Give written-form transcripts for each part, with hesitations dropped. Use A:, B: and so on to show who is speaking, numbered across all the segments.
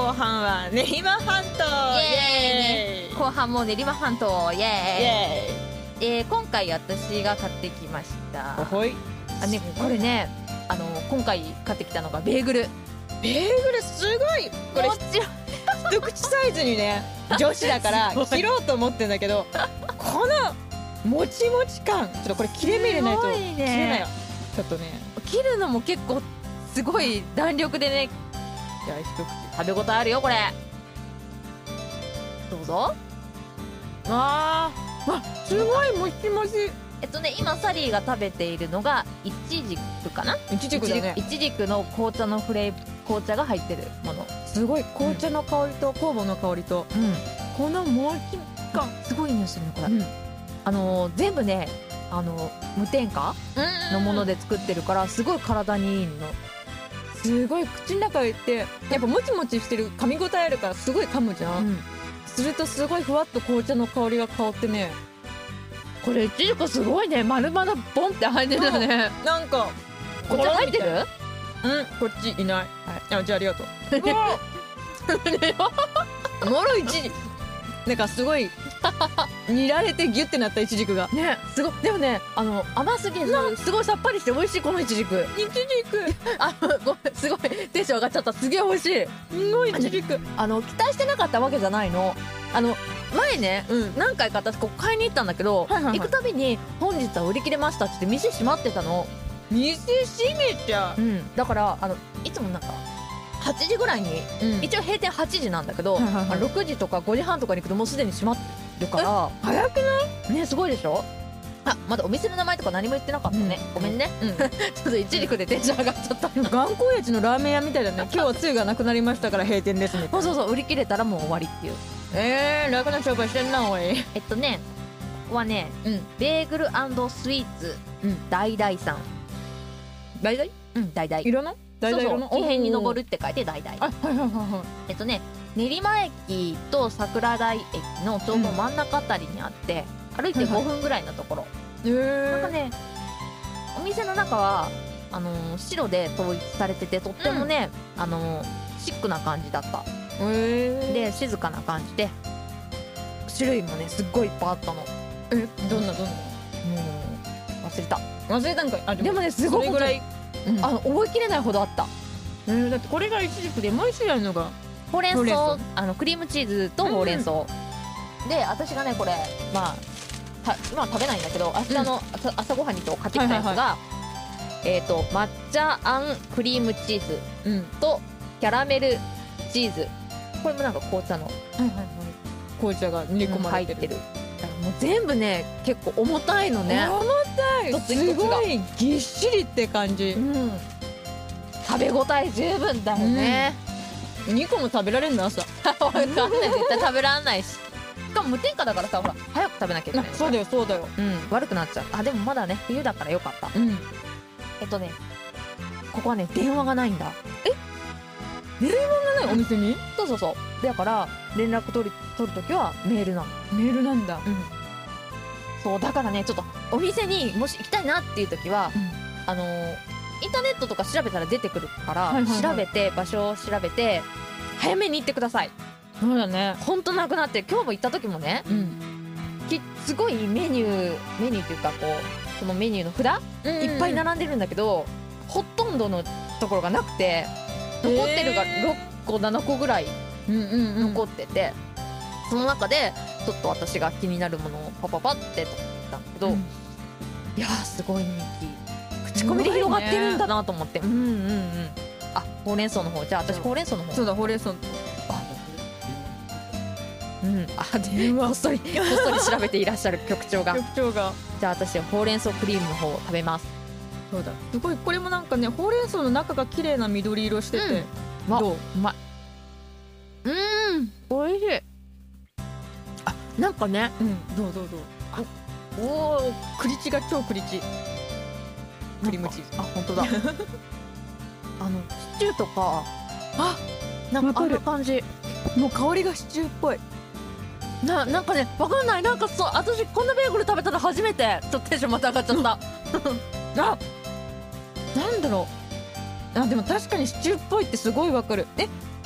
A: 後半は練馬半島イエーイ。
B: 後半も練馬半島イ
A: イ
B: エーイ。
A: エ
B: 今回私が買ってきまし
A: ーイ。
B: た。
A: ほい。
B: これね、今回買ってきたのがベーグル。
A: ベーグルすごい。これ
B: もちろん
A: 一口サイズにね、女子だから
B: すごい
A: 切ろうと思ってんだけど、このもちもち感、ちょっとこれ切れ目入れないと
B: すごいね
A: 切れないよ。ちょっとね、
B: 切るのも結構すごい弾力でね、
A: じゃあ一口。
B: 食べ応えあるよこれ。どうぞ。
A: わすごいもちもち。
B: 今サリーが食べているのがイチジクかな。
A: いちじくだね。
B: イチジクの紅茶の紅茶が入ってるもの。
A: すごい紅茶の香りと酵母の香りとこのもち感。
B: すごい匂いするねこれ。全部ね無添加のもので作ってるからすごい体にいいの。
A: すごい口の中入ってやっぱもちもちしてる、噛み応えあるからすごい噛むじゃん。するとすごいふわっと紅茶の香りが香ってね、
B: これイチジクすごいね。丸々ボンって入ってるよね。
A: なんか
B: こっち入ってる？
A: こっちいない。あ、じゃあありがとう。もろいちじなんかすごい煮られてギュってなったイチジクが
B: ね、すごい。でもね甘すぎずすごいさっぱりして美味しいこのイチジク。
A: イチジク
B: ごめん、すごいテンション上がっちゃった。すげえ美味しい。
A: すごいイチジク。
B: 期待してなかったわけじゃないの。前ね、何回か私ここ買いに行ったんだけど、行くたびに本日は売り切れましたって言って店閉まってたの。
A: 店閉めちゃう。
B: だからいつもなんか8時ぐらいに、一応閉店8時なんだけど、6時とか5時半とかに行くともうすでに閉まってるから。
A: 早くない
B: ね、すごいでしょ。まだお店の名前とか何も言ってなかったね。ごめんね。ちょっとイチジクでテンション上がっちゃった。
A: 頑固親父のラーメン屋みたいだね。今日はつゆがなくなりましたから閉店ですね。
B: そう売り切れたらもう終わりっていう。
A: 楽な商売してんなおい。
B: ここはね、ベーグル&スイーツ大々さん。
A: 大々？
B: 大々。
A: 色の？大々色の？
B: 異変に登るって書いて大々。練馬駅と桜台駅のちょうど真ん中あたりにあって、歩いて5分ぐらいのところ。なんかね、お店の中は白で統一されててとってもね、シックな感じだった。で静かな感じで種類もねすっごいいっぱいあったの。
A: どんな？もう忘れたんかい。
B: でもねすごい
A: ぐらい
B: 覚えきれないほどあった。
A: だってこれがイチジクでもう一種類あるのが
B: ほうれん草、クリームチーズとほうれん草で、私がねこれ今は食べないんだけど明日の朝ごはんにと買ってきたやつが抹茶あんクリームチーズとキャラメルチーズ。これもなんか紅茶の
A: 紅茶が練り込まれてる。
B: だからもう全部ね結構重たいのね。
A: 重たい。すごいぎっしりって感じ。
B: 食べ応え十分だよね。
A: 2個も食べられるの朝。
B: わかんない、絶対食べられないし。しかも無添加だからさ、ほら早く食べなきゃいけない。
A: そうだよそうだよ。
B: 悪くなっちゃう。でもまだね冬だからよかった。ここはね電話がないんだ。
A: 電話がないお店に？
B: そうだから連絡取るときはメールなの。
A: メールなんだ。
B: そうだからねちょっとお店にもし行きたいなっていう時はインターネットとか調べたら出てくるから調べて場所を調べて早めに行ってください。
A: そうだね。
B: ほんとなくなって、今日も行った時もねすごいメニューっていうかそのメニューの札いっぱい並んでるんだけどほとんどのところがなくて、残ってるが6個7個ぐらい残ってて、その中でちょっと私が気になるものをパパって取ったんだけど、いやーすごい人気、口コミで広がってるんだなと思って。ほうれん草の方、じゃあ私ほうれん草の方。
A: そうだ、ほうれん草。
B: 電話こっそり調べていらっしゃる局長が。
A: じゃ
B: あ私はほうれん草クリームの方を食べます。
A: そうだ、すごい。これもなんかね、ほうれん草の中が綺麗な緑色してて、どう？
B: うまい。おいしい。なんかね、
A: どうおー、クリチが超クリチ。クリームチーズ。
B: 本当だ。シチューとかなんかあんな感じ。
A: もう香りがシチューっぽい。
B: なんかね、わかんない。なんか私こんなベーグル食べたら初めて。ちょっとテンションまた上がっちゃった。
A: なんだろう。でも確かにシチューっぽいってすごいわかる。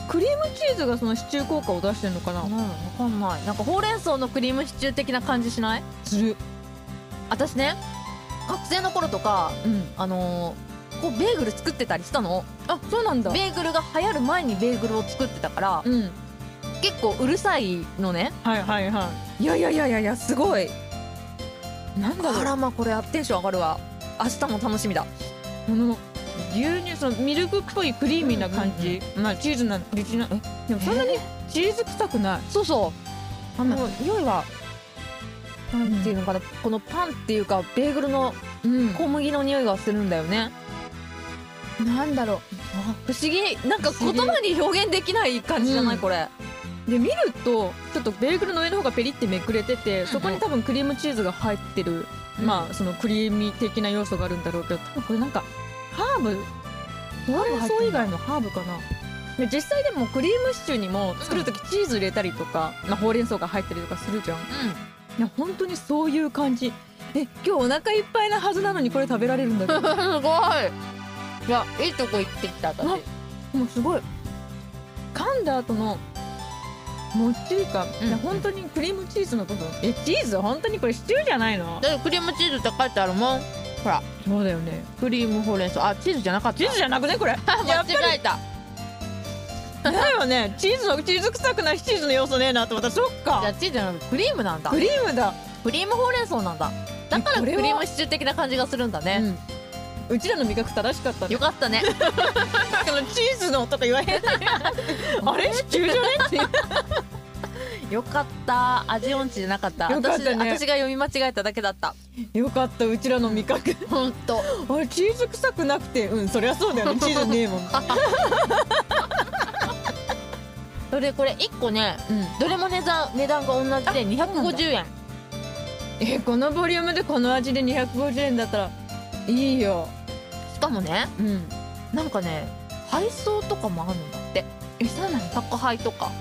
A: クリームチーズがそのシチュー効果を出してるのかな。
B: わかんない。なんかほうれん草のクリームシチュー的な感じしない？
A: する。
B: 私ね、学生の頃とかこうベーグル作ってたりしたの。
A: あ、そうなんだ。
B: ベーグルが流行る前にベーグルを作ってたから、結構うるさいのね。
A: はいはいはい。いやすごい。なんだろう。
B: あらま、これテンション上がるわ。明日も楽しみだ。
A: 牛乳、そのミルクっぽいクリーミーな感じ。まあチーズなリチな、でもそんなにチーズ臭くない。
B: そうそう。匂いはなんていうのかな、このパンっていうかベーグルの小麦の匂いがするんだよね。
A: なんだろう、
B: 不思議。なんか言葉に表現できない感じじゃない、これ。
A: で見るとちょっとベーグルの上の方がペリってめくれてて、そこに多分クリームチーズが入ってる、まあそのクリーミー的な要素があるんだろうけど、多分これなんかハーブ、ほうれん草以外のハーブかな。で実際でもクリームシチューにも作るときチーズ入れたりとか、まあ、ほうれん草が入ったりとかするじゃん。いや本当にそういう感じ。今日お腹いっぱいなはずなのにこれ食べられるんだけど
B: すごい。いや、いいとこ行ってきた私。
A: もうすごい噛んだ後のもっちり感、いや本当にクリームチーズの部分、チーズ本当にこれシチューじゃないの？
B: だってクリームチーズって書いてあるもん。ほら、
A: そうだよね。
B: クリームほうれん草。あ、チーズじゃなかった。
A: チーズじゃなくねこれ
B: 間違えた。
A: だよね。チーズ臭くないチーズの要素ねえなと思った。そっか。
B: じゃあチーズじゃなくてクリームなんだ。
A: クリームだ。
B: クリームほうれん草なんだ。だからクリームシチュー的な感じがするんだね。
A: うちらの味覚正しかったね。
B: よかったね。
A: このチーズのとか言わへんあれシチューじゃねって
B: よかった。味音痴じゃなかった。
A: よかったね。
B: 私が読み間違えただけだった。
A: よかった。うちらの味覚
B: ほんと。
A: あれチーズ臭くなくて、そりゃそうだよね。チーズねえもん
B: それこれ1個ね、どれも値段が同じで250円。
A: このボリュームでこの味で250円だったらいいよ。
B: しかもね、なんかね配送とかもあるんだって。
A: そうなの？
B: 宅配とか。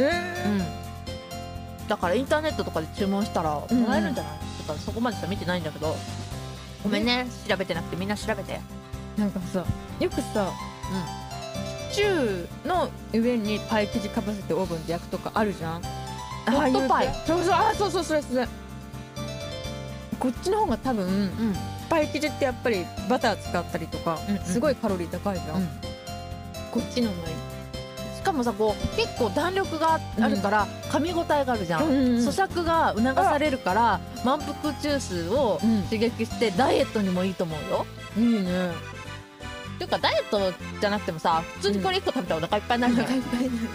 B: だからインターネットとかで注文したらもらえるんじゃない？とかそこまでしか見てないんだけど、ごめんね、調べてなくて。みんな調べて。
A: なんかさ、よくさ、シチューの上にパイ生地かぶせてオーブンで焼くとかあるじゃん。
B: ホットパイ。
A: そうそれこっちの方が多分、パイ生地ってやっぱりバター使ったりとか、すごいカロリー高いじゃん。こっちの方がいい。
B: しかもさ、こう結構弾力があるから噛み応えがあるじゃん。咀嚼が促されるから満腹中枢を刺激してダイエットにもいいと思うよ。
A: いいね。
B: っていうかダイエットじゃなくてもさ、普通にこれ1個食べたらお腹いっぱいになるじゃん。
A: こ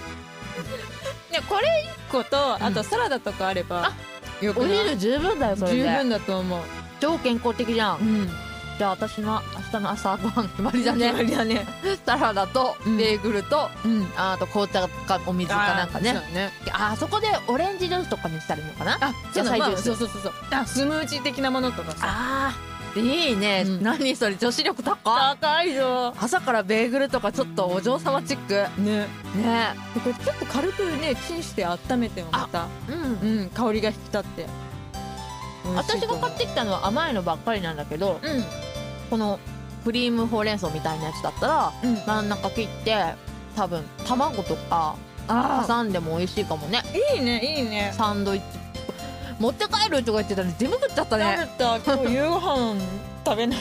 A: れ1個とあとサラダとかあればよくない？
B: お昼十分だよ。それで
A: 十分だと思う。
B: 超健康的じゃん。じゃあ私の明日の朝ごはん決まりだね。サラダとベーグルと、あと紅茶かお水かなんかね。そこでオレンジジュースとかにしたらいいのかな。野菜ジュース。
A: そうスムージー的なものとかさ。
B: いいね。何それ、女子力
A: 高いよ。
B: 朝からベーグルとかちょっとお嬢様チックね。
A: これちょっと軽くねチンして温めてもまた香りが引き立って。
B: 私が買ってきたのは甘いのばっかりなんだけど、このクリームほうれん草みたいなやつだったら、真ん中切って多分卵とか挟んでも美味しいかもね。
A: いいね。
B: サンドイッチ持って帰るとか言ってたら全部食っちゃったね。
A: 今日夕ご飯食べない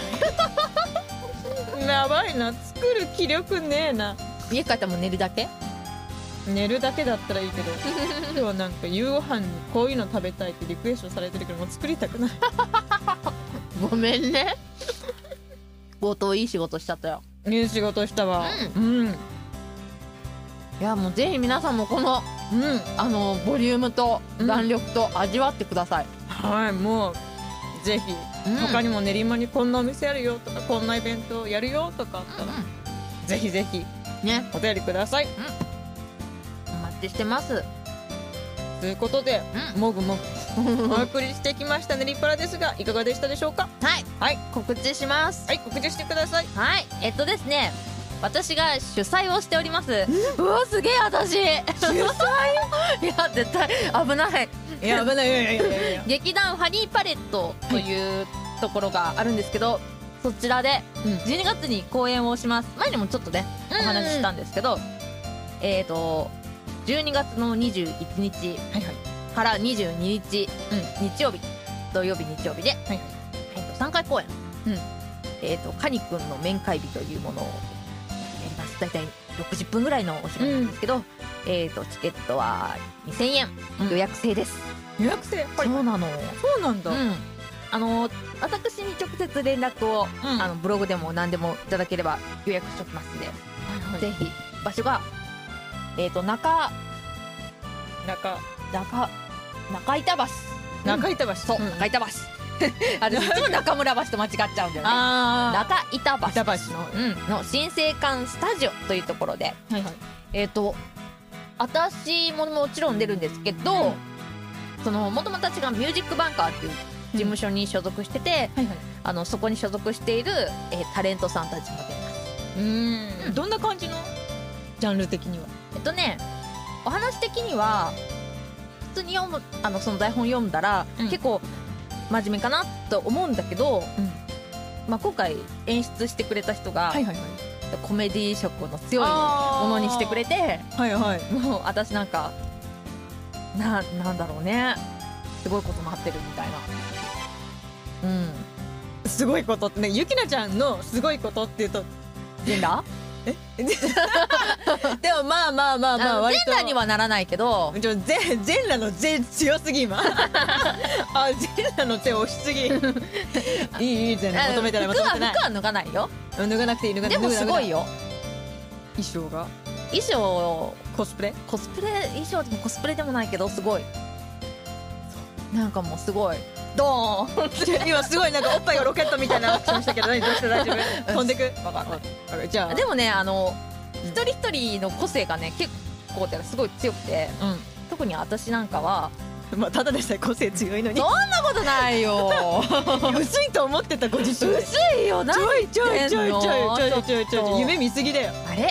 A: やばいな。作る気力ねえな。
B: 家帰ったらもう寝るだけ
A: だったらいいけど今日なんか夕ご飯にこういうの食べたいってリクエストされてるけどもう作りたくない
B: ごめんね。冒頭いい仕事しちゃったよ。
A: いい仕事したわ。
B: いやもうぜひ皆さんもこのボリュームと弾力と味わってください。
A: はい、もうぜひ他にも練馬にこんなお店あるよとかこんなイベントやるよとかあったらぜひぜひねお便りください。
B: お待ちしてます。
A: ということでもぐもぐお送りしてきましたねりっぱらですがいかがでしたでしょうか？
B: はい、告知します。
A: 告知してください。
B: ですね、私が主催をしております。うわすげえ私主催いや絶対危ない。
A: いや危ない。いや
B: 劇団ファニーパレットというところがあるんですけど、そちらで12月に公演をします。前にもちょっとねお話ししたんですけど、 12月の21日から22日、日曜日土曜日日曜日で、3回公演、カニくんの面会日というものをやります。だいたい60分ぐらいのお芝居なんですけど、チケットは2000円、予約制です。
A: 予約制？
B: そうなの。
A: そうなんだ。
B: 私に直接連絡を、ブログでも何でもいただければ予約しておきますんで、ぜひ。場所が中板橋。
A: 中板橋。
B: そう、中板橋。私いつも中村橋と間違っちゃうんだよね。中板橋の新生館スタジオというところで、私ももちろん出るんですけど、そのもともと私がミュージックバンカーっていう事務所に所属してて、そこに所属している、タレントさんたちも出ます。
A: どんな感じのジャンル的には？
B: お話的には普通に読むその台本読んだら、結構真面目かなと思うんだけど、今回演出してくれた人が、コメディ色の強いものにしてくれて、もう私なんかなんだろうね、すごいこと待ってるみたいな。
A: すごいことってね、ゆきなちゃんのすごいことっていうと
B: 全裸？
A: でもまあ割と
B: 全裸にはならないけど、
A: 全裸の全強すぎ今。全裸の手押しすぎ。いい全裸求めてない
B: 服は脱がないよ。
A: 脱がなくていい。で
B: もすごいよ。
A: 衣
B: 装
A: コスプレ
B: 衣装でもコスプレでもないけど、すごいなんかもうすごいドーン。
A: 今すごいなんかおっぱいがロケットみたいなアクションしたけど、どうして大丈夫？飛んでく？分かんない。じゃあ
B: でもね、一人一人の個性がね結構すごい強くて、特に私なんかは
A: ただでさえ個性強いのに。
B: そんなことないよ。
A: 薄いと思ってたご自身。
B: 薄いよ。
A: ちょい夢見すぎだよ。
B: あれ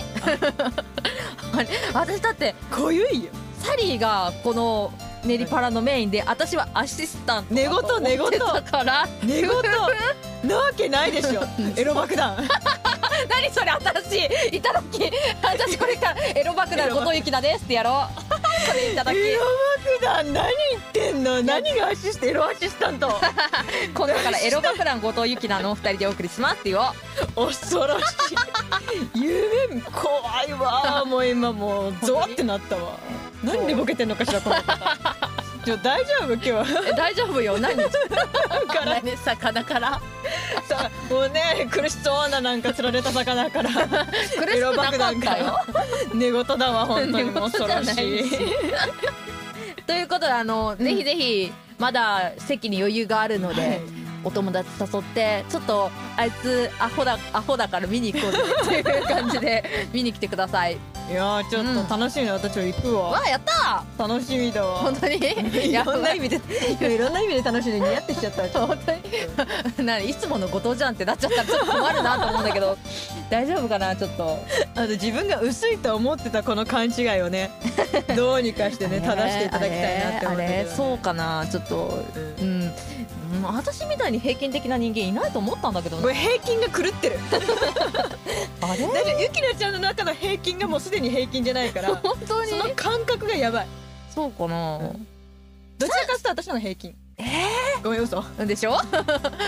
B: 私だって
A: 濃ゆいよ。
B: サリーがこのネリパラのメインで、私はアシスタントだと思ってたから。
A: 寝言なわけないでしょ。エロ爆弾。
B: 何それ、私いただき。私これからエロ爆弾後藤ゆきなですってやろう。それいただき。
A: エロ爆弾何言ってんの？何がエロアシスタント。
B: 今度からエロ爆弾後藤ゆきなのお二人でお送りしますってよ。
A: 恐ろしい。夢怖いわ。もう今もうゾワってなったわ。何でボケてんのかしらこの方。大丈夫今日？
B: 大丈夫よ。何？
A: から
B: ね、魚から
A: もうね、苦しそうななんか釣られた魚から
B: 苦しくなかったよ。
A: 寝言だわ本当に。恐ろしい。
B: ということでぜひぜひまだ席に余裕があるので、お友達誘ってちょっとあいつアホだから見に行こうぜっていう感じで見に来てください。
A: いやちょっと楽しみな。私は行くわ。
B: わ、やった
A: ー。楽しみだわ
B: 本当に。
A: いろんな意味で楽しみで似合ってきちゃった。
B: 本当に。いつもの後藤じゃんってなっちゃったらちょっと困るなと思うんだけど大丈夫かな。ちょっと
A: 自分が薄いと思ってたこの勘違いをね、どうにかしてね正していただきたいなって思ったけど、ね、
B: そうかな。ちょっと私みたいに平均的な人間いないと思ったんだけど、
A: これ平均が狂ってる。
B: あれ？
A: だってゆきなちゃんの中の平均がもうすでに平均じゃないから。
B: 本当に
A: その感覚がやばい。
B: そうかな。
A: どちらかというと私の平均。ごめん、嘘
B: でしょ。
A: こ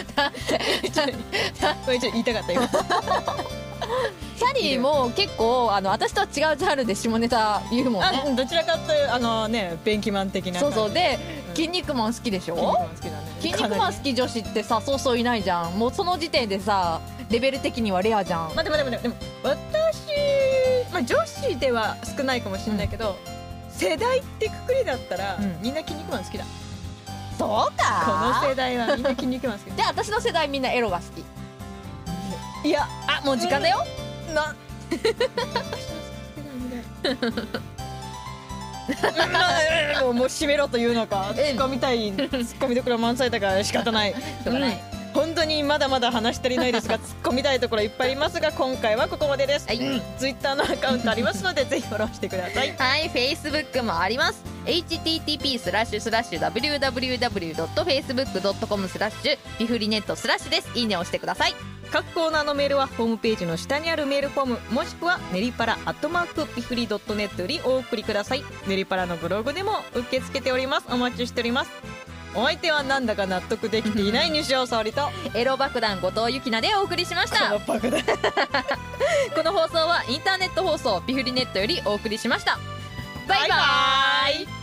A: れちょっと言いたかった今。
B: サリーも結構私とは違うジャンルで下ネタ言うもんね。
A: どちらかというね、便器マン的な感じ。
B: そうで、筋肉マン好きでしょ。筋肉マン好き女子ってさ、そうそういないじゃん。もうその時点でさ、レベル的にはレアじゃん。
A: でも私、女子では少ないかもしれないけど、世代ってくくりだったら、みんな筋肉マン好きだ。
B: そうか。
A: この世代はみんな筋肉マン好きだ。
B: で、私の世代みんなエロが好き。
A: いや、
B: もう時間だよ。
A: もう締めろというのか。突っ込みたい、突っ込みどころ満載だから仕方ない。本当にまだまだ話し足りないですが、突っ込みたいところいっぱいありますが、今回はここまでです。ツイッターのアカウントありますのでぜひフォローしてください。
B: はい、Facebook もあります。http://www.facebook.com/ ビフリネット/です。いいねを押してください。
A: 各コーナーのメールはホームページの下にあるメールフォーム、もしくはネリパラピフリ.net よりお送りください。ネリパラのブログでも受け付けております。お待ちしております。お相手はなんだか納得できていない西尾沙織と
B: エロ爆弾後藤ゆきなでお送りしました
A: この爆弾
B: この放送はインターネット放送ピフリネットよりお送りしました。バイバイ。